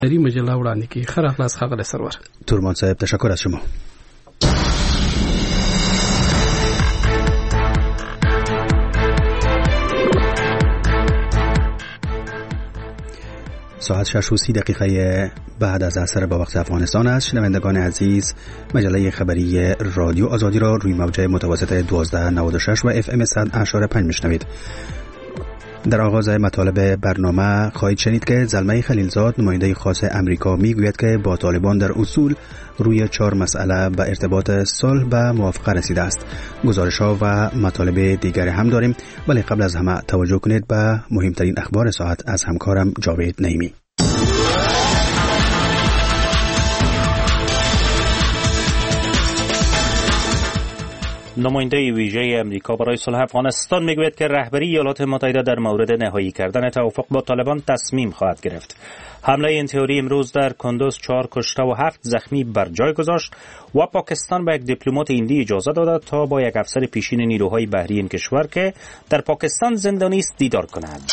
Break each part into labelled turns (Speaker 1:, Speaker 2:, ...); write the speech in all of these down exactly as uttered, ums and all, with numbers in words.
Speaker 1: دری مجله وړاندې کی خیر اخلاص ښاغلی سرور.
Speaker 2: تورمان صاحب تشکر از شما. ساعت شش و سی دقیقه بعد از عصر با وقت افغانستان است. شنوندگان عزیز، مجله خبری رادیو آزادی را روی موج متوسط دوازده نود و شش و اف ام صد اشاره پنج میشنوید. در آغاز مطالب برنامه خواهید شنید که زلمه خلیلزاد نماینده خاص امریکا میگوید که با طالبان در اصول روی چهار مسئله به ارتباط صلح به موافقه رسیده است. گزارش‌ها و مطالب دیگر هم داریم، ولی قبل از همه توجه کنید به مهمترین اخبار ساعت از همکارم جاوید نعیمی.
Speaker 3: نماینده ویژه امریکا برای صلح افغانستان میگوید که رهبری ایالات متحده در مورد نهایی کردن توافق با طالبان تصمیم خواهد گرفت. حمله این تئوری امروز در کندوز چهار کشته و هفت زخمی بر جای گذاشت و پاکستان به یک دیپلمات هندی اجازه داد تا با یک افسر پیشین نیروهای بحری این کشور که در پاکستان زندانی است دیدار کند.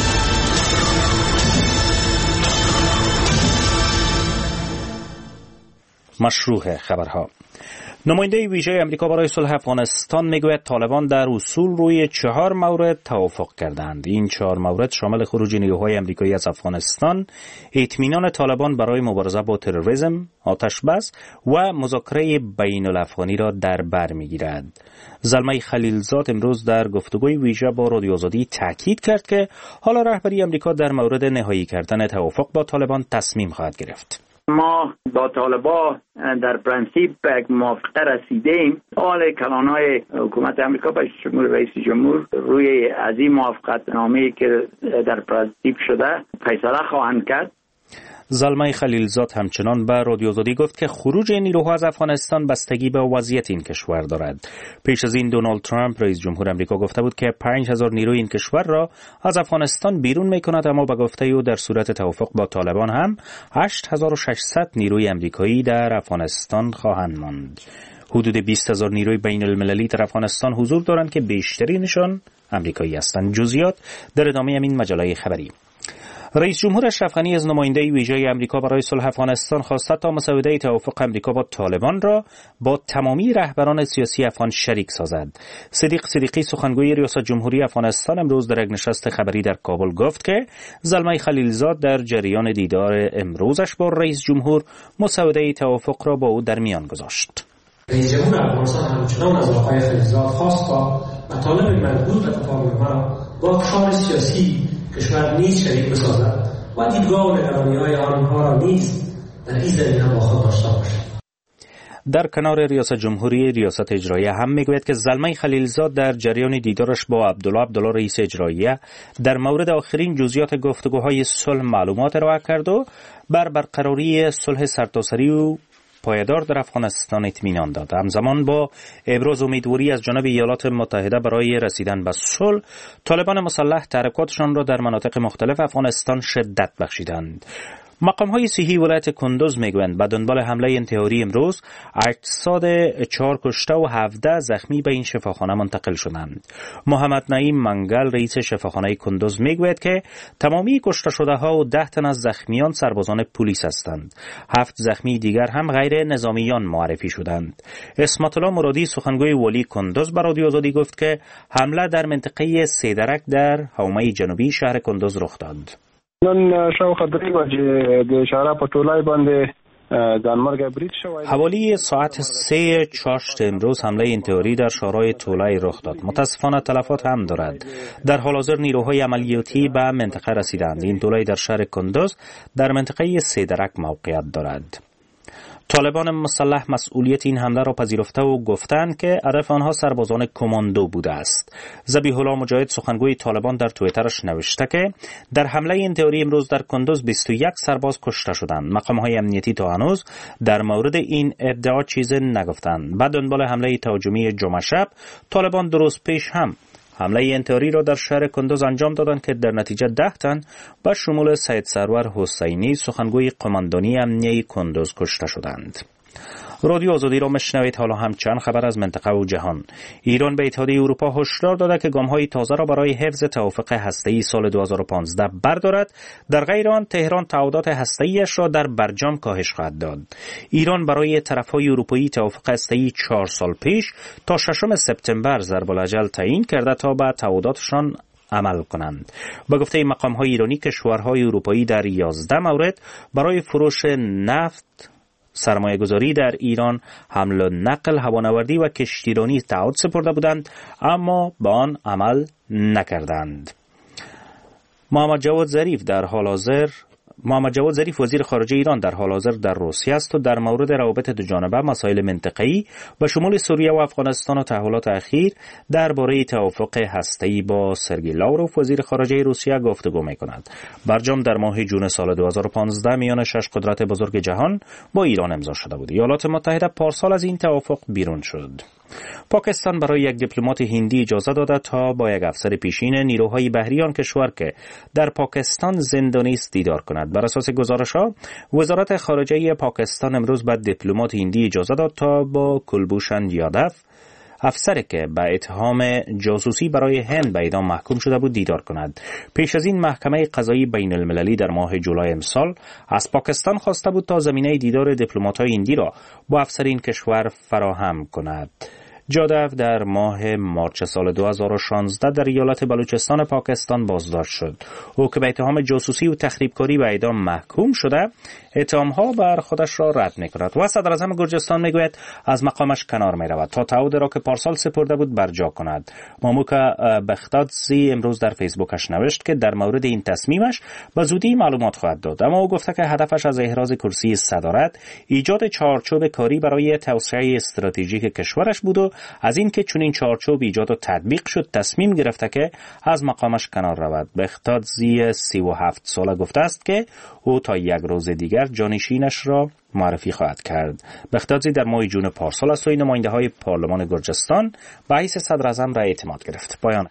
Speaker 3: مشروع خبرها. نماینده ویژه امریکا برای صلح افغانستان میگوید طالبان در اصول روی چهار مورد توافق کردند. این چهار مورد شامل خروج نیروهای امریکایی از افغانستان، اطمینان طالبان برای مبارزه با تروریسم، آتش بس و مذاکره بین الافغانی را در بر میگیرد. زلمه خلیلزاد امروز در گفتگوی ویژه با رادیو آزادی تاکید کرد که حالا رهبری امریکا در مورد نهایی کردن توافق با طالبان تصمیم خواهد گرفت.
Speaker 4: ما با طالبا در پرنسیپ به یک موافقه رسیدیم. حال کلانهای حکومت امریکا به شمول رئیس جمهور روی از این موافقت نامه‌ای که در پرنسیپ شده فیصله خواهند کرد.
Speaker 3: زلمه خلیلزاد همچنان به رادیو آزادی گفت که خروج نیروها از افغانستان بستگی به وضعیت این کشور دارد. پیش از این دونالد ترامپ رئیس جمهور امریکا گفته بود که پنج هزار نیروی این کشور را از افغانستان بیرون می‌کند، اما به گفته او در صورت توافق با طالبان هم هشت هزار و ششصد نیروی امریکایی در افغانستان خواهند ماند. حدود بیست هزار نیروی بین المللی در افغانستان حضور دارند که بیشترینشان امریکایی هستند. جزئیات در ادامه این مجله خبری. رئیس جمهور اشرف غنی از نماینده ویژه امریکا برای صلح افغانستان خواسته تا مسوده توافق امریکا با طالبان را با تمامی رهبران سیاسی افغان شریک سازد. صدیق صدیقی سخنگوی ریاست جمهوری افغانستان امروز در یک نشست خبری در کابل گفت که زلمه خلیلزاد در جریان دیدار امروزش با رئیس جمهور مسوده توافق را با او در میان گذاشت.
Speaker 5: رئیس جمهور افغانستان همچنان از آقای خلیلزاد خواست تا مطالب مربوط به تفاهم ما با اقشار سیاسی کشور نیز شریک بسازد و دیدگاه و نگرانی‌های آنها را نیز در این زمینه با خود داشته باشد.
Speaker 3: در کنار ریاست جمهوری، ریاست اجراییه هم میگوید که زلمه خلیلزاد در جریان دیدارش با عبدالله عبدالله رئیس اجراییه در مورد آخرین جزئیات گفتگوهای صلح معلومات ارائه کرد و بر برقراری صلح سرتاسری و پایدار در افغانستان اطمینان داد. همزمان با ابراز امیدواری از جانب ایالات متحده برای رسیدن به صلح، طالبان مسلح تحرکاتشان را در مناطق مختلف افغانستان شدت بخشیدند. مقام‌های صحی ولایت کندوز میگویند به دنبال حمله انتحاری امروز اجساد چهار کشته و هفده زخمی به این شفاخانه منتقل شدند. محمد نعیم منگل رئیس شفاخانه کندوز میگوید که تمامی کشته شده ها و ده تن از زخمیان سربازان پلیس هستند. هفت زخمی دیگر هم غیر نظامیان معرفی شدند. اسمت الله مرادی سخنگوی ولی کندوز به رادیو آزادی گفت که حمله در منطقه سیدرک در حومه جنوبی شهر کندوز رخ داد.
Speaker 6: نن شاوخوا درې بجې د اشاره په ټولای باندې ځانمرګه برید شوی.
Speaker 3: حوالی ساعت سه چاشت امروز حمله انتحاری در شورای طولای رخ داد. متاسفانه تلفات هم دارد. در حال حاضر نیروهای عملیاتی به منطقه رسیدند. این طولای در شهر کندوز در منطقه سیدرک موقعیت دارد. طالبان مسلح مسئولیت این حمله را پذیرفته و گفتند که هدف آنها سربازان کماندو بوده است. ذبیح الله مجاهد سخنگوی طالبان در توییترش نوشته که در حمله انتحاری امروز در کندوز بیست و یک سرباز کشته شدند. مقام‌های امنیتی تا هنوز در مورد این ادعا چیزی نگفتند. بعد دنبال حمله تهاجمی جمعه شب، طالبان دو روز پیش هم حمله انتحاری را در شهر کندوز انجام دادند که در نتیجه ده تن به شمول سید سرور حسینی سخنگوی قماندانی امنیه کندوز کشته شدند. رادیو آزادی را میشنوید. حالا هم چند خبر از منطقه و جهان. ایران به اتحادیه اروپا هشدار داده که گام‌های تازه را برای حفظ توافق هسته‌ای سال دو هزار و پانزده بردارد. در غیر آن تهران تعهدات هسته‌ایش را در برجام کاهش خواهد داد. ایران برای طرف‌های اروپایی توافق هسته‌ای چهار سال پیش تا ششم سپتامبر ضرب الاجل تعیین کرده تا به تعهداتشان عمل کنند. با گفته مقام‌های ایرانی کشورهای اروپایی در یازده مورد برای فروش نفت، سرمایه گذاری در ایران، حمل و نقل، هوانوردی و کشتیرانی تعهد سپرده بودند اما به آن عمل نکردند. محمد جواد ظریف در حال حاضر محمد جواد ظریف وزیر خارجه ایران در حال حاضر در روسیه است و در مورد روابط دو جانبه، مسائل منطقه‌ای به شمول سوریه و افغانستان و تحولات اخیر درباره توافق هسته‌ای با سرگئی لاوروف وزیر خارجه روسیه گفتگو می‌کند. برجام در ماه ژوئن سال دو هزار و پانزده میان شش قدرت بزرگ جهان با ایران امضا شده بود. ایالات متحده پارسال از این توافق بیرون شد. پاکستان برای یک دیپلمات هندی اجازه داده تا با یک افسر پیشین نیروهای بحری آن کشور که در پاکستان زندانی است دیدار کند. بر اساس گزارش‌ها وزارت خارجه پاکستان امروز به دیپلمات هندی اجازه داد تا با کلبوشن یادو، افسری که به اتهام جاسوسی برای هند به اعدام محکوم شده بود، دیدار کند. پیش از این محکمه قضایی بین المللی در ماه جولای امسال از پاکستان خواسته بود تا زمینه دیدار دیپلمات‌های هندی را با افسر این کشور فراهم کند. جادو در ماه مارچ سال دو هزار و شانزده در ایالت بلوچستان پاکستان بازداشت شد. او که به اتهام جاسوسی و تخریبکاری به اعدام محکوم شده، اتهام‌ها بر خودش را رد می‌کند و صدر اعظم گرجستان می‌گوید از مقامش کنار می‌رود تا تعهد را که پارسال سپرده بود برجا کند. ماموکا بختادزی امروز در فیسبوکش نوشت که در مورد این تصمیمش به زودی معلومات خواهد داد، اما او گفته که هدفش از احراز کرسی صدارت ایجاد چارچوب کاری برای توسعه استراتژیک کشورش بود و از این که چون این چارچوب ایجاد و تطبیق شد تصمیم گرفته که از مقامش کنار رود. بختادزی سی و هفت ساله گفته است که او تا یک روز دیگر جانشینش را معرفی خواهد کرد. بختادزی در ماه ژوئن پارسال از سوی نماینده‌های پارلمان گرجستان به حیث صدر اعظم را اعتماد گرفت. پایان.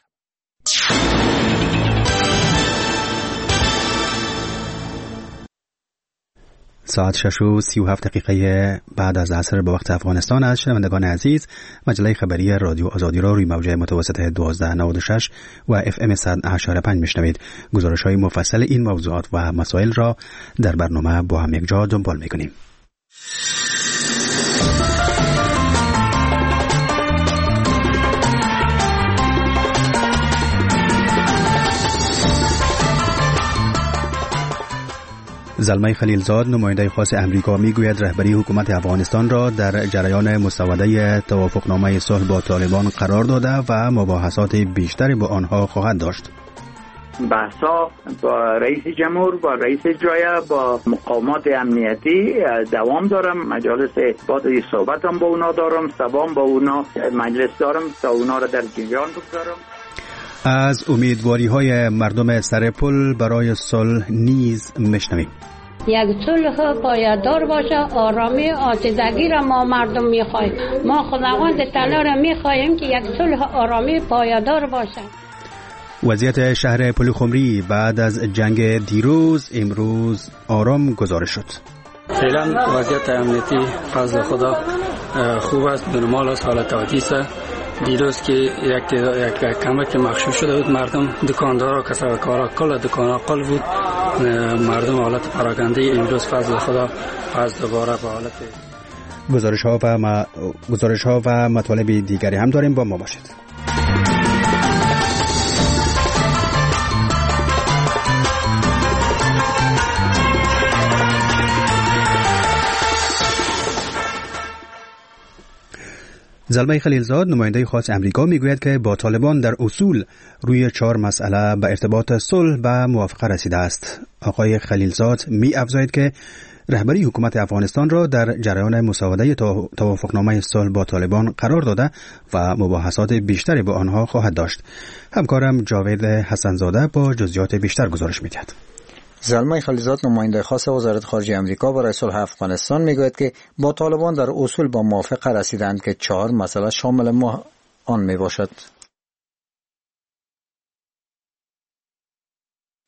Speaker 2: ساعت شش و سی و هفت دقیقه بعد از عصر به وقت افغانستان است. شنوندگان عزیز، مجله خبری رادیو آزادی را روی موج متوسط دوازده نود و شش و اف ام صد و اشاره پنج میشنوید. گزارش های مفصل این موضوعات و مسائل را در برنامه با هم یکجا دنبال میکنیم. زلمه خلیلزاد نماینده خاص امریکا میگوید رهبری حکومت افغانستان را در جریان مسوده توافقنامه صلح با طالبان قرار داده و مباحثات بیشتری با آنها خواهد داشت.
Speaker 4: بحثا با رئیس جمهور، با رئیس اجرایه، با مقامات امنیتی دوام دارم. مجالس باید صحبت هم با اونا دارم، سبام با اونا مجلس دارم تا اونا را در جریان بگذارم.
Speaker 2: از امیدواری های مردم سرپل برای صلح نیز میشنویم.
Speaker 7: یک صلح پایدار باشه، آرامی، آسودگی را ما مردم میخوایم. ما خداوند تعالی را میخوایم که یک صلح آرامی پایدار باشه.
Speaker 2: وضعیت شهر پلخمری بعد از جنگ دیروز امروز آرام گزارش شد.
Speaker 8: فعلا وضعیت امنیتی فضل خدا خوب است، نرمال است، حالت عادی است. دیروز که یک یک کمک مخشوش شده بود، مردم دکاندارا کسب کارا کل دکانا قل بود، مردم حالت پراکنده. امروز فضل خدا از دوباره به حالت
Speaker 2: گزارش ها و م... گزارش ها و مطالب دیگری هم داریم، با ما باشید. زلمه خلیلزاد نماینده خاص امریکا میگوید که با طالبان در اصول روی چهار مسئله به ارتباط صلح و موافقه رسیده است. آقای خلیلزاد می افزاید که رهبری حکومت افغانستان را در جریان مسوده توافقنامه صلح با طالبان قرار داده و مباحثات بیشتری با آنها خواهد داشت. همکارم جاوید حسنزاده با جزئیات بیشتر گزارش می‌دهد.
Speaker 9: زلمه خلیلزاد نماینده خاص وزارت خارجه امریکا برای صلح افغانستان میگوید که با طالبان در اصول با موافقه رسیدند که چهار مسئله شامل ما آن می باشد.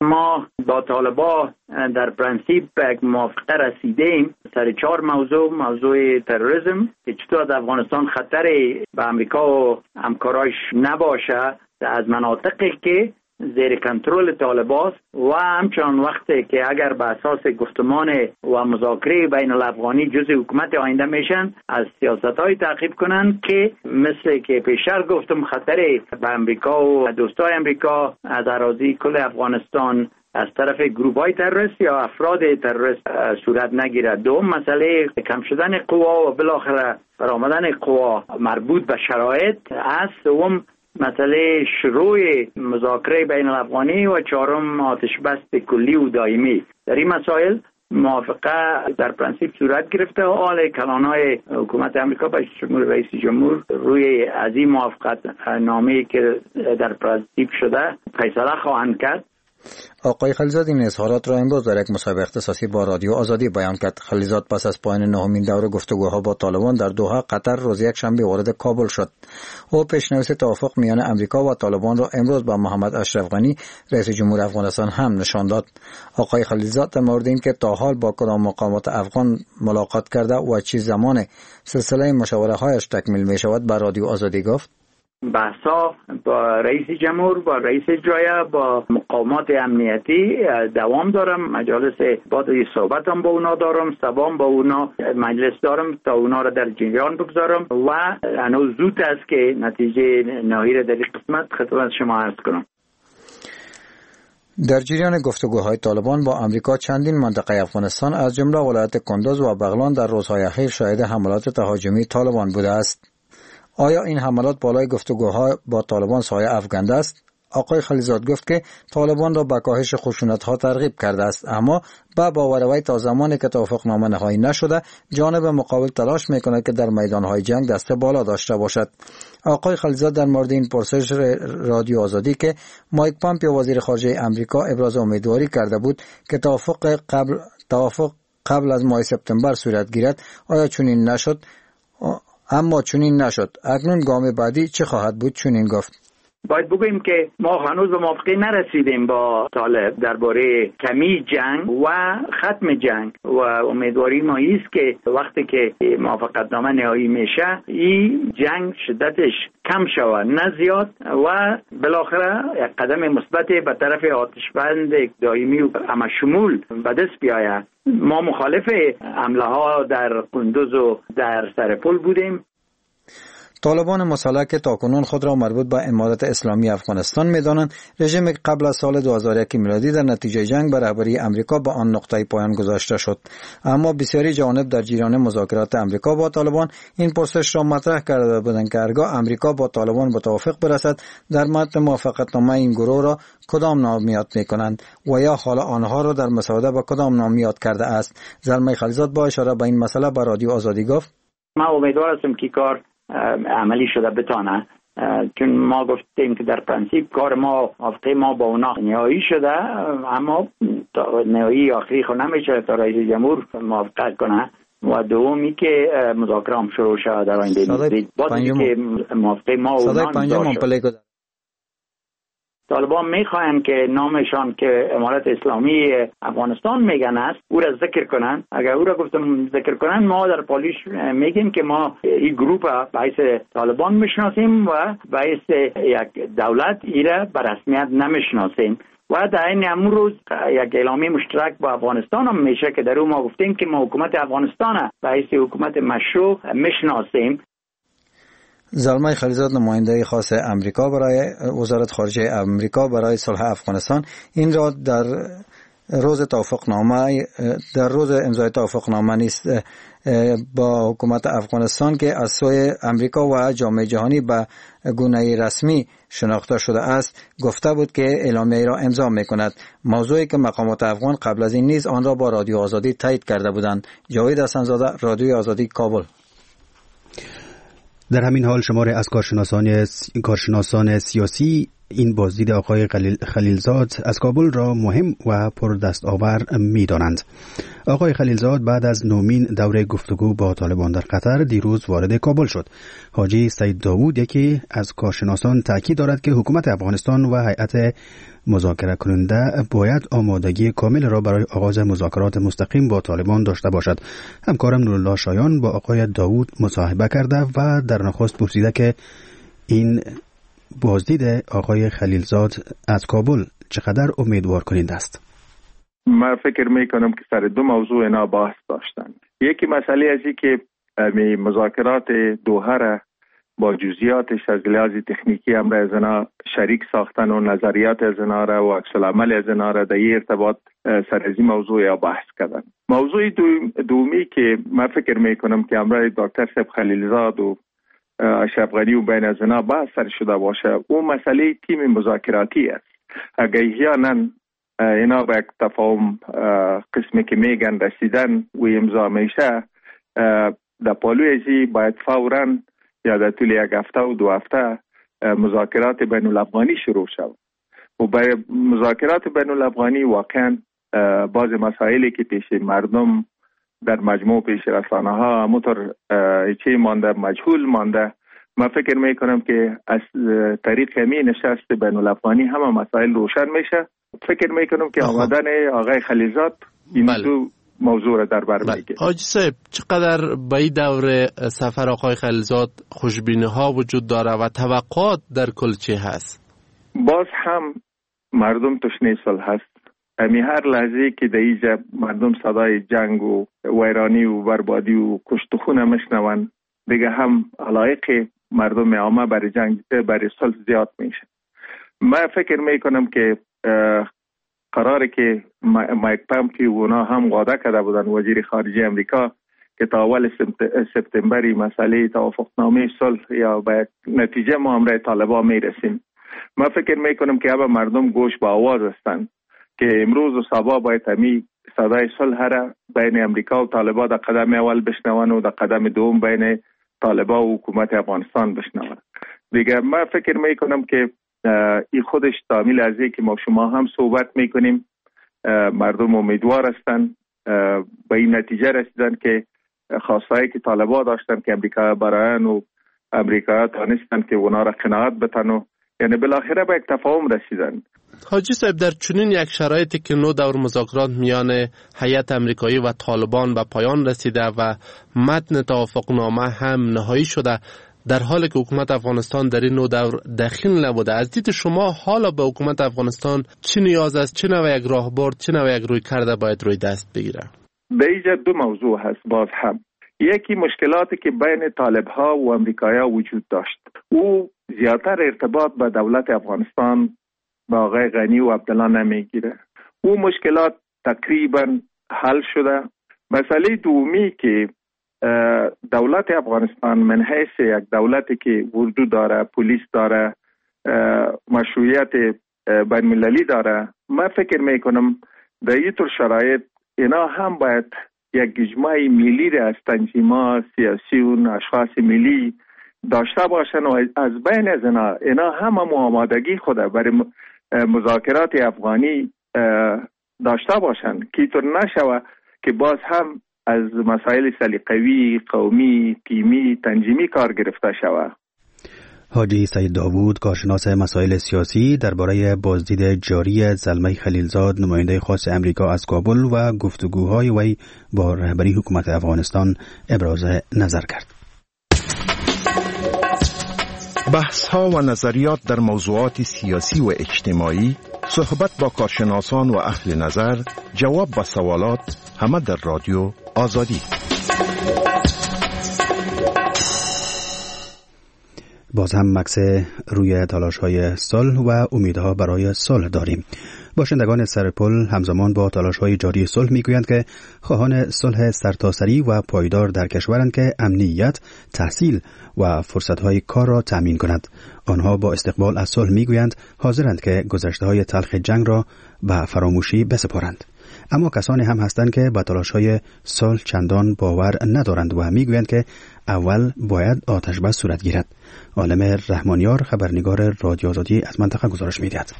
Speaker 4: ما با طالبان در پرنسیپ یک موافقه رسیدیم سر چهار موضوع. موضوع تروریسم که چطور از افغانستان خطری به امریکا و همکارایش نباشه از مناطقی که زیر کنترل طالبان و همچنان وقتی که اگر به اساس گفتمان و مذاکره بین الافغانی جزء حکومت آینده میشن از سیاست‌های تعقیب کنند که مثل که پیشتر گفتم خطر به امریکا و دوستای امریکا از اراضی کل افغانستان از طرف گروه‌های تروریست یا افراد تروریست صورت نگیرد. دوم مسئله کم شدن قوا و بالاخره برآمدن قوا مربوط به شرایط است. دوم مسئله شروع مذاکره بین الافغانی و چهارم آتش بس کلی و دائمی. در این مسائل موافقه در پرنسیپ صورت گرفته و حال کلانهای حکومت امریکا به شمول رئیس جمهور روی از این موافقت نامه‌ای که در پرنسیپ شده فیصله خواهند کرد.
Speaker 9: آقای خلیلزاد این اظهارات را امروز در یک مصاحبه اختصاصی با رادیو آزادی بیان کرد. خلیلزاد پس از پایان نهمین دوره گفتگوها با طالبان در دوحه قطر روز یک شنبه وارد کابل شد. او پیشنهاد توافق میان امریکا و طالبان را امروز با محمد اشرف غنی رئیس جمهور افغانستان هم نشان داد. آقای خلیلزاد در مورد اینکه تا حال با کدام مقامات افغان ملاقات کرده و چه زمان سلسله مشاوره هایش تکمیل می شود به رادیو آزادی گفت.
Speaker 4: بحثا با رئیس جمهور، با رئیس اجرایه، با مقامات امنیتی دوام دارم. مجالس بعد صحبت هم با اونا دارم، سبام با اونا مجلس دارم تا اونا را در جریان بگذارم و هنوز زود است که نتیجه نهایی را در این قسمت خدمت شما عرض کنم.
Speaker 9: در جریان گفتگوهای طالبان با امریکا چندین منطقه افغانستان از جمله ولایت کندوز و بغلان در روزهای اخیر شاهد حملات تهاجمی طالبان بوده است. آیا این حملات بالای گفتگوها با طالبان سایه افکنده است؟ آقای خلیلزاد گفت که طالبان را به کاهش خشونت‌ها ترغیب کرده است، اما با باور وی تا زمانی که توافقنامه نهایی نشده جانب مقابل تلاش میکند که در میدانهای جنگ دست بالا داشته باشد. آقای خلیلزاد در مورد این پرسش رادیو آزادی که مایک پامپیو وزیر خارجه امریکا ابراز امیدواری کرده بود که توافق قبل توافق قبل از ماه سپتامبر صورت گیرد، آیا چنین نشد؟ اما چنین نشد. اکنون گام بعدی چه خواهد بود؟ چنین گفت.
Speaker 4: باید بگوییم که ما هنوز به موافقه نرسیدیم با طالب درباره کمی جنگ و ختم جنگ و امیدواری ما است که وقتی که موافقتنامه نهایی میشه این جنگ شدتش کم شود نه زیاد و بالاخره یک قدم مثبت به طرف آتشبند دائمی و همشمول به دست بیاید. ما مخالف حمله ها در کندوز و در سرپل بودیم.
Speaker 9: طالبان مسلح که تاکنون خود را مربوط به امارت اسلامی افغانستان می‌دانند، رژیم قبل از سال دو هزار و یک میلادی در نتیجه جنگ بر رهبری امریکا به آن نقطه پایان گذاشته شد. اما بسیاری جوانب در جریان مذاکرات امریکا با طالبان این پرسش را مطرح کرده بودند که هرگاه امریکا با طالبان به توافق برسد در متن موافقتنامه این گروه را کدام نام یاد می‌کنند و یا حالا آنها را در مسوده به کدام نام یاد کرده است. زلمه خلیلزاد با اشاره به این مسئله به رادیو آزادی گفت:
Speaker 4: ما امیدوار هستم که کار عملی شده بتانه، چون ما گفتیم که در پرنسیپ کار ما موافقه ما با اونا نهایی شده، اما نهایی آخری خود نمیشه تا رئیس جمهور موافقت کنه و دومی که مذاکره هم شروع شده در آینده نزدیک. بعد که موافقه ما اونا داشت. طالبان میخواهند که نامشان که امارت اسلامی افغانستان میگن است او را ذکر کنند. اگر او را گفتم ذکر کنند ما در پالیش میگیم که ما این گروه به حیث طالبان میشناسیم و به حیث یک دولت ای را به رسمیت نمیشناسیم و در این امروز یک اعلامیه مشترک با افغانستان هم میشه که در اون ما گفتیم که ما حکومت افغانستان به حیث حکومت مشروع میشناسیم.
Speaker 9: زلمه خلیلزاد نماینده خاص امریکا برای وزارت خارجه امریکا برای صلح افغانستان این را در روز توافقنامه در روز امضای توافقنامه نیست با حکومت افغانستان که از سوی امریکا و جامعه جهانی به گونه رسمی شناخته شده است گفته بود که اعلامیه را امضا می‌کند. موضوعی که مقامات افغان قبل از این نیز آن را با رادیو آزادی تایید کرده بودند. جاوید حسن‌زاده، رادیو آزادی، کابل.
Speaker 2: در همین حال شماری از کارشناسان کارشناسان سیاسی این بازدید آقای خلیلزاد از کابل را مهم و پر دستاور می دانند. آقای خلیلزاد بعد از نومین دوره گفتگو با طالبان در قطر دیروز وارد کابل شد. حاجی سید داوود یکی از کارشناسان تاکید دارد که حکومت افغانستان و هیئت مذاکره کننده باید آمادگی کامل را برای آغاز مذاکرات مستقیم با طالبان داشته باشد. همکارم نورالله شایان با آقای داوود مصاحبه کرده و در نخست پرسیده که این بازدید آقای خلیلزاد از کابل چقدر امیدوار کننده است.
Speaker 10: من فکر میکنم که سر دو موضوع اینا بحث داشتن. یکی مسئله ازی که مذاکرات دوحه را با جزئیاتش از لحاظ تکنیکی هم را از اینا شریک ساختن و نظریات از اینا را و عکس العمل از اینا را در این ارتباط سر از این موضوع یا بحث کردن. موضوع دومی که من فکر میکنم که امرای دکتر صاحب خلیلزاد و اشرف غنی و بین از اینا بحث سر شده باشه، اون مسئله تیم مذاکراتی است. اگر احیانا اینا به یک تفاهم قسمی که میگن رسیدن و امضا میشه، در پالوی ازی باید فوراً یا در طول یک هفته و دو هفته مذاکرات بین الافغانی شروع شد. و برای مذاکرات بین الافغانی واقعا بعض مسائلی که پیش مردم در مجموع پیش رسانه ها همونطور چی مانده مجهول مانده، من فکر میکنم که از طریق همین نشست بین الافغانی همه مسائل روشن میشه. فکر میکنم که آمدن آقای خلیلزاد این بله. دو موضوع را در بر میگیره.
Speaker 11: حاجی صاحب، چقدر به این دور سفر آقای خلیلزاد خوشبینی ها وجود داره و توقعات در کل چه هست؟
Speaker 10: باز هم مردم تشنه صلح هست. امی هر لحظه که در اینجا مردم صدای جنگ و ویرانی و بربادی و کشت و خون میشنون، دیگه هم علایق مردم عامه برای جنگ برای صلح زیاد میشه. من فکر میکنم که قراره که مایک پامپیو اونا هم وعده کرده بودن، وزیر خارجه امریکا، که تا اول سپتامبری مسئله توافقنامه صلح یا به نتیجه ما همراه طالبان میرسیم. من فکر میکنم که اب مردم گوش با آواز هستند که امروز و صبح باید همی صدای صلح را بین امریکا و طالبان در قدم اول بشنون و در قدم دوم بین طالبان و حکومت افغانستان بشنون. دیگه من فکر میکنم که این خودش تعمیل از این که ما شما هم صحبت میکنیم، مردم امیدوار هستن به این نتیجه رسیدن که خواستایی که طالبان داشتن که امریکا برایان و امریکا تانستن که اونا را قناعت بتن و یعنی بالاخره به یک تفاهم رسیدن.
Speaker 11: حاجی صاحب، در چنین یک شرایطی که نو دور مذاکرات میان هیئت امریکایی و طالبان به پایان رسیده و متن توافقنامه هم نهایی شده، در حالی که حکومت افغانستان در این نو دور دخیل نبوده، از دید شما حالا به حکومت افغانستان چه نیاز است، چه نوع یک راهبرد، چه نوع یک روی کرده باید روی دست بگیره؟
Speaker 10: به اینجا دو موضوع هست. باز هم یکی مشکلاتی که بین طالب ها و امریکایی ها وجود داشت، او زیادتر ارتباط با دولت افغانستان با آقای غنی و عبدالله نمیگیره. او مشکلات تقریبا حل شده. مسئله دومی که دولت افغانستان من حیث یک دولتی که اردو داره، پلیس داره، مشروعیت بین المللی داره، من فکر میکنم در این طور شرایط اینا هم باید یک اجماع ملی را از تنظیمات سیاسی و اشخاص ملی داشته باشن و از بین از اینا اینا هم آمادگی خود برای مذاکرات افغانی داشته باشن که طور نشوه که باز هم از مسائل سلیقوی، قومی، تیمی، تنظیمی کار گرفته شود.
Speaker 2: حاجی سید داوود، کارشناس مسائل سیاسی، درباره بازدید جاری زلمه خلیلزاد، نماینده خاص امریکا از کابل و گفتگوهای وی با رهبری حکومت افغانستان ابراز نظر کرد.
Speaker 12: بحث‌ها و نظریات در موضوعات سیاسی و اجتماعی، صحبت با کارشناسان و اهل نظر، جواب به سوالات، همه در رادیو آزادی.
Speaker 2: باز هم مکس روی تلاش‌های صلح و امیدها برای صلح داریم. باشندگان سرپل همزمان با تلاش‌های جاری صلح میگویند که خواهان صلح سرتاسری و پایدار در کشورند که امنیت، تحصیل و فرصت‌های کار را تأمین کند. آنها با استقبال از صلح میگویند حاضرند که گذشته‌های تلخ جنگ را به فراموشی بسپارند. اما کسانی هم هستند که به تلاش‌های صلح چندان باور ندارند و میگویند که اول باید آتش بس صورت گیرد. عالم رحمانیار خبرنگار رادیو آزادی از منطقه گزارش می‌دهد.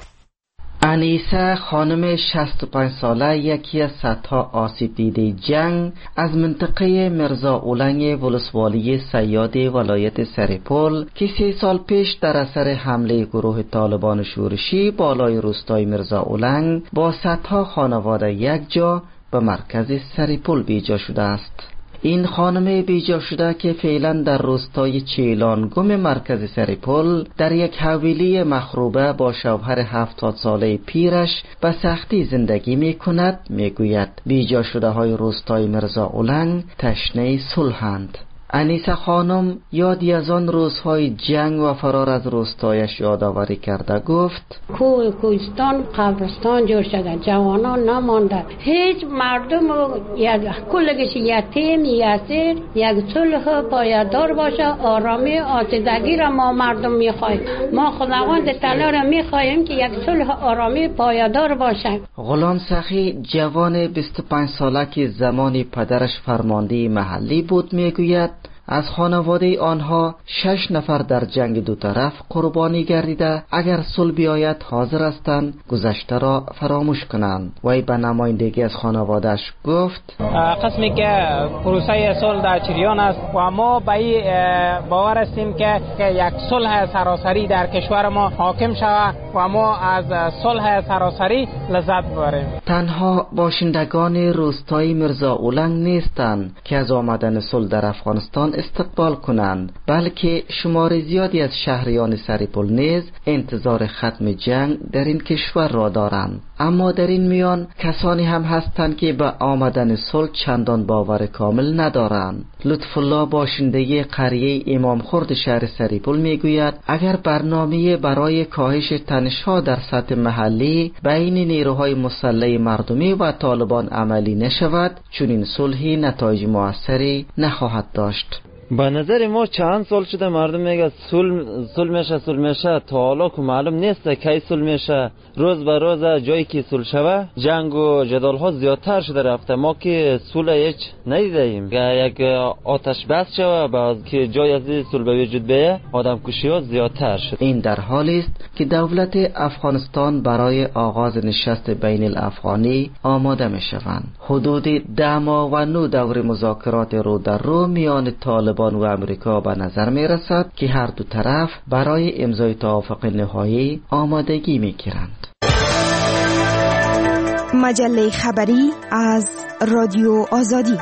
Speaker 13: انیسه خانم شصت و پنج ساله یکی از صدها آسیب دیده جنگ از منطقه مرزا اولنگ ولسوالی سیاد ولایت سرپل که سه سال پیش در اثر حمله گروه طالبان شورشی بالای روستای مرزا اولنگ با صدها خانواده یک جا به مرکز سرپل بیجا شده است. این خانم بیجا شده که فعلا در روستای چیلانگم مرکز سرپل در یک حویلی مخروبه با شوهر هفتاد ساله پیرش به سختی زندگی می کند می گوید بیجا شده های روستای مرزا اولنگ تشنه صلحند. انیسه خانم یادی از آن روزهای جنگ و فرار از روستایش یادآوری کرده گفت
Speaker 7: کوه کوهستان قبرستان جور شده، جوانان نمانده، هیچ مردم یک کلگش یتیم یسیر یک صلح پایدار باشه، آرامی آسودگی را ما مردم میخواهیم. ما خداوند تعالی را میخواهیم که یک صلح آرامی پایدار باشه.
Speaker 13: غلام سخی جوان بیست و پنج ساله که زمانی پدرش فرمانده محلی بود میگوید از خانواده آنها شش نفر در جنگ دو طرف قربانی گردیده، اگر صلح بیاید حاضر هستند گذشته را فراموش کنند. وی به نمایندگی از خانواده‌اش گفت
Speaker 14: قسمی که پروسه صلح در جریان است و ما به این باور هستیم که یک صلح سراسری در کشور ما حاکم شود و ما از صلح سراسری لذت ببریم.
Speaker 13: تنها باشندگان روستای مرزا اولنگ نیستند که از آمدن صلح در افغانستان استقبال کنند، بلکه شمار زیادی از شهریان سرپل نیز انتظار ختم جنگ در این کشور را دارند. اما در این میان کسانی هم هستند که به آمدن صلح چندان باور کامل ندارند. لطف الله باشنده قریه امام خرد شهر سرپل میگوید اگر برنامه برای کاهش تنش‌ها در سطح محلی بین نیروهای مسلح مردمی و طالبان عملی نشود، چنین صلحی نتایج موثری نخواهد داشت.
Speaker 15: به نظر ما چند سال شده مردم میگه صلح صلح میشه صلح میشه، تا حالا که معلوم نیست کی صلح میشه. روز به روز جایی که صلح شوه جنگ و جدال ها زیادتر شده رفته. ما که صلح هیچ ندیدیم. یک آتش بس شوه بعد که جای از صلح به وجود بیاید آدم کشی ها زیادتر شد.
Speaker 13: این در حالی است که دولت افغانستان برای آغاز نشست بین الافغانی آماده میشوند. حدود ده ماه و نو دور مذاکرات رو در رو میان طالبان و امریکا به نظر می رسد که هر دو طرف برای امضای توافق نهایی آمادگی می گیرند.
Speaker 16: مجله خبری از رادیو آزادی.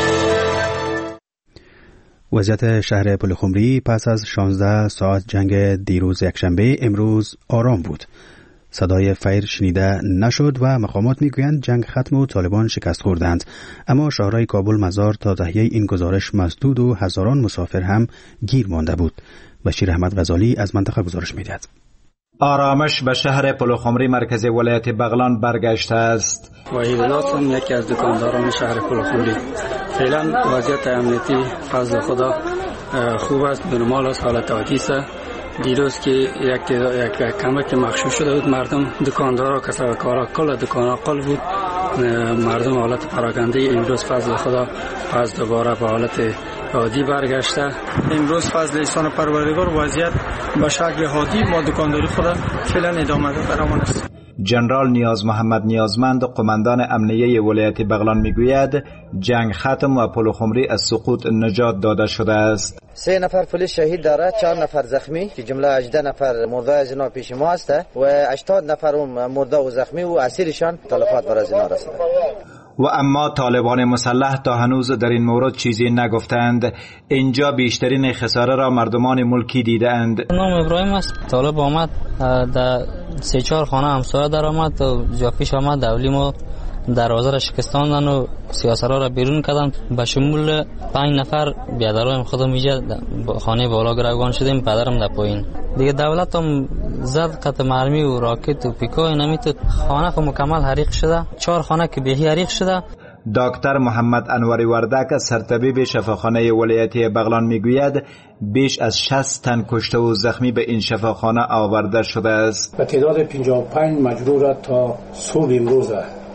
Speaker 2: وضعیت شهر پلخمری پس از شانزده ساعت جنگ دیروز یکشنبه امروز آرام بود. صدای فیر شنیده نشد و مقامات میگویند جنگ ختم و طالبان شکست خوردند، اما شهرهای کابل مزار تا تهیه این گزارش مسدود و هزاران مسافر هم گیر مانده بود. بشیر احمد غزالی از منطقه گزارش میدهد.
Speaker 17: آرامش به شهر پلخمری مرکز ولایت بغلان برگشته است.
Speaker 8: وحید الله یکی از دکانداران شهر پلخمری. فعلا وضعیت امنیتی فضل خدا خوب است، نرمال است، حالت عادی است. دیروز که یک یک کمک مخشوش شده بود، مردم دکاندارا کسب و کارا کل دکانا قل بود، مردم حالت پراکنده. امروز فضل خدا پس دوباره به حالت عادی برگشته.
Speaker 18: امروز فضل احسان پروردگار وضعیت به شکل عادی ما دکانداری خود فعلا ادامه دارد است.
Speaker 17: جنرال نیاز محمد نیازمند قماندان امنیه ولایت بغلان میگوید جنگ ختم و پلخمری از سقوط نجات داده شده است.
Speaker 19: سه نفر پلیس شهید داره، چهار نفر زخمی که جمله هجده نفر مرده از اینا پیش ما است و هشتاد نفر مرده و زخمی و اسیرشان تلفات بر از اینا رسیده.
Speaker 17: و اما طالبان مسلح تا هنوز در این مورد چیزی نگفتند. اینجا بیشترین خساره را مردمان ملکی دیدند.
Speaker 20: نام ابراهیم است. طالب آمد در سه چهار خانه همسایه در آمد و جا پیش آمد دولی ما دروازه را شکستاندن و سیاسرها را بیرون کردن. به شمول پنج نفر بیادران خودم اینجا خانه بالا گروگان شدیم، پدرم در پایین. دیگه دولت هم زد قطع مرمی و راکت و پیکا نمیتود. خانه خو مکمل حریق شده، چهار خانه که بهی حریق شده.
Speaker 17: دکتر محمد انوری وردک سرطبیب شفاخانه ولایتی بغلان میگوید بیش از شصت تن کشته و زخمی به این شفاخانه آورده شده است.
Speaker 5: و تعداد پنجاه و پنج مجروح تا صبح امروز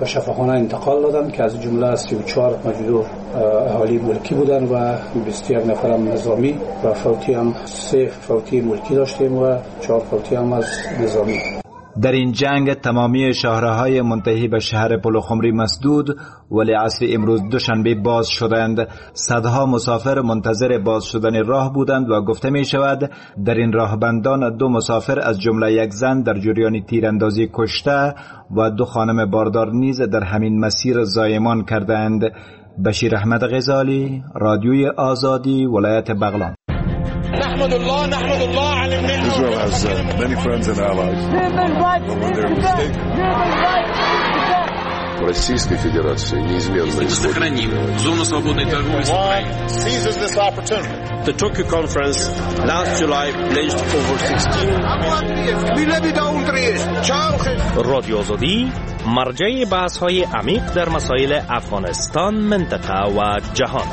Speaker 5: به شفاخانه انتقال دادن که از جمله از سی و چهار مجروح اهالی ملکی بودن و بیست و یک نفر هم نظامی و فوتی هم سه فوتی ملکی داشتیم و چهار فوتی هم از نظامی.
Speaker 17: در این جنگ تمامی شاهراهای منتهی به شهر پلخمری مسدود ولی عصر امروز دوشنبه باز شدند. صدها مسافر منتظر باز شدن راه بودند و گفته می شود در این راهبندان دو مسافر از جمله یک زن در جریان تیراندازی کشته و دو خانم باردار نیز در همین مسیر زایمان کردند. بشیر احمد غزالی، رادیوی آزادی، ولایت بغلان.
Speaker 21: نحمد الله نحمد الله على النعمة. Israel has uh, many friends and allies. But when they're mistaken. В Российской Федерации неизменно
Speaker 22: сохраним зону свободной торговли с Украиной.
Speaker 21: Seizes this opportunity.
Speaker 22: The Tokyo conference last July pledged over sixteen.
Speaker 3: رادیو آزادی مرجع بحث‌های عمیق در مسائل افغانستان، منطقه و جهان.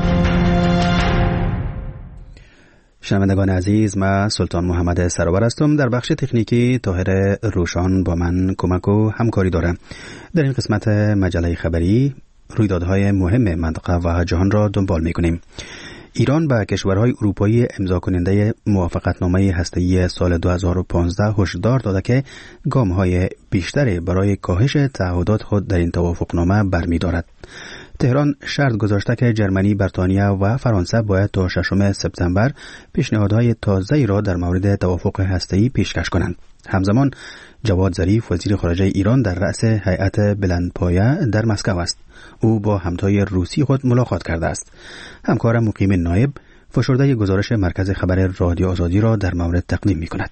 Speaker 2: شنوندگان عزیز، من سلطان محمد سرور هستم. در بخش تکنیکی طاهر روشان با من کمک و همکاری داره. در این قسمت مجله خبری رویدادهای مهم منطقه و جهان را دنبال می‌کنیم. ایران به کشورهای اروپایی امضا کننده موافقتنامه هسته‌ای سال دو هزار و پانزده هشدار داده که گام‌های بیشتری برای کاهش تعهدات خود در این توافقنامه برمی‌دارد. تهران شرط گذاشته که جرمنی، بریتانیا و فرانسه باید تا ششم سپتامبر پیشنهادهای تازه‌ای را در مورد توافق هسته‌ای پیشکش کنند. همزمان جواد ظریف وزیر خارجه ایران در رأس هیئت بلندپایه در مسکو است. او با همتای روسی خود ملاقات کرده است. همکار مقیم نایب فشرده گزارش مرکز خبر رادیو آزادی را در مورد تقدیم می‌کند.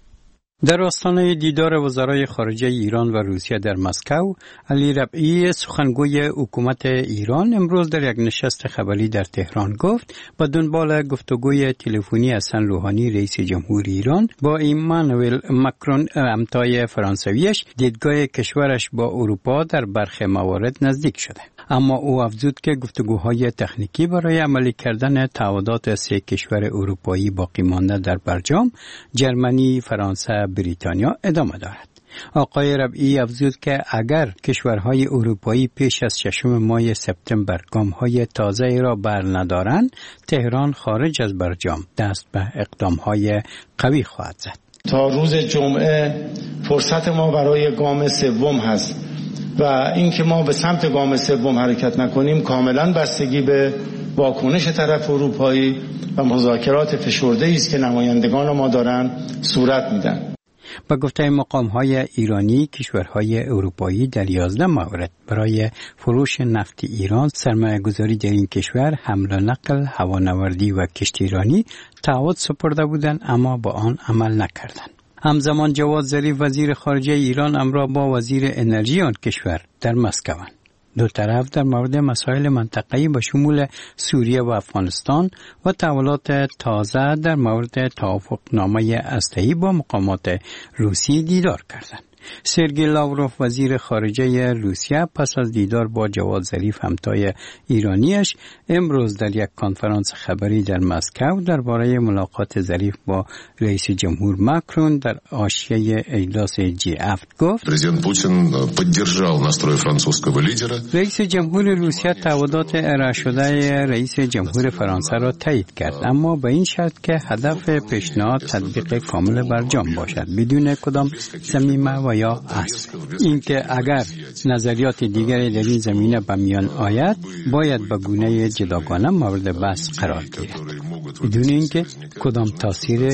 Speaker 23: در آستانه دیدار وزرای خارجه ایران و روسیه در مسکو، علی ربیعی سخنگوی حکومت ایران امروز در یک نشست خبری در تهران گفت با دنبال گفتگوی تلفنی حسن روحانی رئیس جمهوری ایران با ایمانوئل ماکرون همتای فرانسویش، دیدگاه کشورش با اروپا در برخی موارد نزدیک شده. اما او افزود که گفتگوهای تکنیکی برای عملی کردن تعهدات سه کشور اروپایی باقی مانده در برجام، جرمنی، فرانسه، بریتانیا ادامه دارد. آقای ربیعی افزود که اگر کشورهای اروپایی پیش از ششم ماه سپتامبر گام‌های تازه‌ای را بر ندارند، تهران خارج از برجام دست به اقدام‌های قوی خواهد زد.
Speaker 24: تا روز جمعه فرصت ما برای گام سوم هست و اینکه ما به سمت گام سوم حرکت نکنیم کاملا بستگی به واکنش طرف اروپایی و مذاکرات فشرده‌ای است که نمایندگان ما دارن صورت میدن.
Speaker 23: با گفته مقام‌های ایرانی، کشورهای اروپایی در یازده مورد برای فروش نفت ایران سرمایه‌گذاری در این کشور، حمل و نقل، هوانوردی و کشتیرانی تعهد سپرده بودند اما با آن عمل نکردند. همزمان جواد ظریف وزیر خارجه ایران همراه با وزیر انرژی آن کشور در مسکوند. دو طرف در مورد مسائل منطقه‌ای با شمول سوریه و افغانستان و تحولات تازه در مورد توافقنامه هسته‌ای با مقامات روسی دیدار کردند. سرگئی لاوروف وزیر خارجه روسیه پس از دیدار با جواد ظریف همتای ایرانیش امروز در یک کنفرانس خبری در مسکو درباره ملاقات ظریف با رئیس جمهور ماکرون در حاشیه اجلاس جی هفت گفت
Speaker 21: Президент Путин поддержал настрой французского лидера.
Speaker 23: رئیس جمهور روسیه تعهدات ارائه شده رئیس جمهور فرانسه را تایید کرد، اما به این شرط که هدف پیشنهاد تطبیق کامل برجام باشد بدون کدام ضمیمه و یا اصل. اینکه اگر نظریات دیگری در این زمینه به میان آید باید به گونه جداگانه مورد بحث قرار گیرد بدون اینکه کدام تاثیر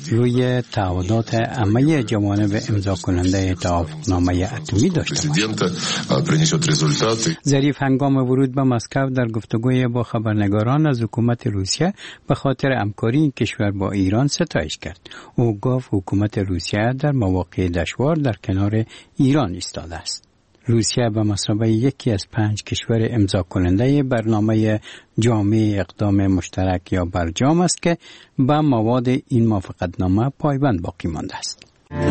Speaker 23: روی تعهدات همه جوانب امضا کننده توافقنامه اتمی داشته باشد. ظریف هنگام ورود به مسکو در گفتگوی با خبرنگاران از حکومت روسیه به خاطر همکاری این کشور با ایران ستایش کرد. او گفت حکومت روسیه در مواقع دشوار در کنار ایران ایستاده است. روسیه به مثابه یکی از پنج کشور امضا کننده برنامه جامع اقدام مشترک یا برجام است که به مواد این موافقتنامه پایبند باقی مانده است.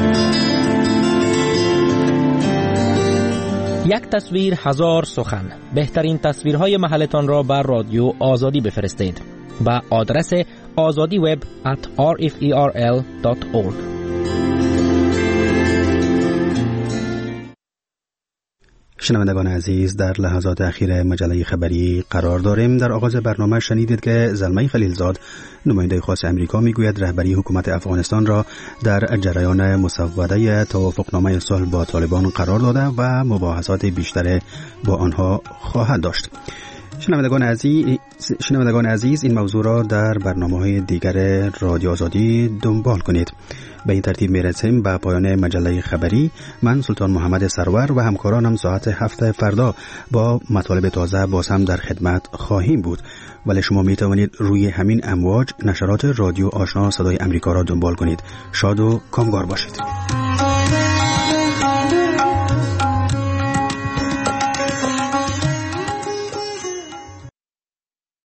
Speaker 3: یک تصویر هزار سخن. بهترین تصویرهای محلتان را بر رادیو آزادی بفرستید به آدرس azadi web at r f e r l dot org.
Speaker 2: شنوندگان عزیز، در لحظات اخیر مجله خبری قرار داریم. در آغاز برنامه شنیدید که زلمه خلیلزاد، نماینده خاص امریکا، میگوید رهبری حکومت افغانستان را در جریان مسوده توافقنامه صلح با طالبان قرار داده و مباحثات بیشتر با آنها خواهد داشت. شنوندگان عزیز، شنوندگان عزیز این موضوع را در برنامه‌های دیگر رادیو آزادی دنبال کنید. به این ترتیب میرسیم به پایان مجله خبری. من سلطان محمد سرور و همکارانم ساعت هفت فردا با مطالب تازه باز هم در خدمت خواهیم بود، ولی شما می توانید روی همین امواج نشرات رادیو آشنا صدای امریکا را دنبال کنید. شاد و کامگار باشید.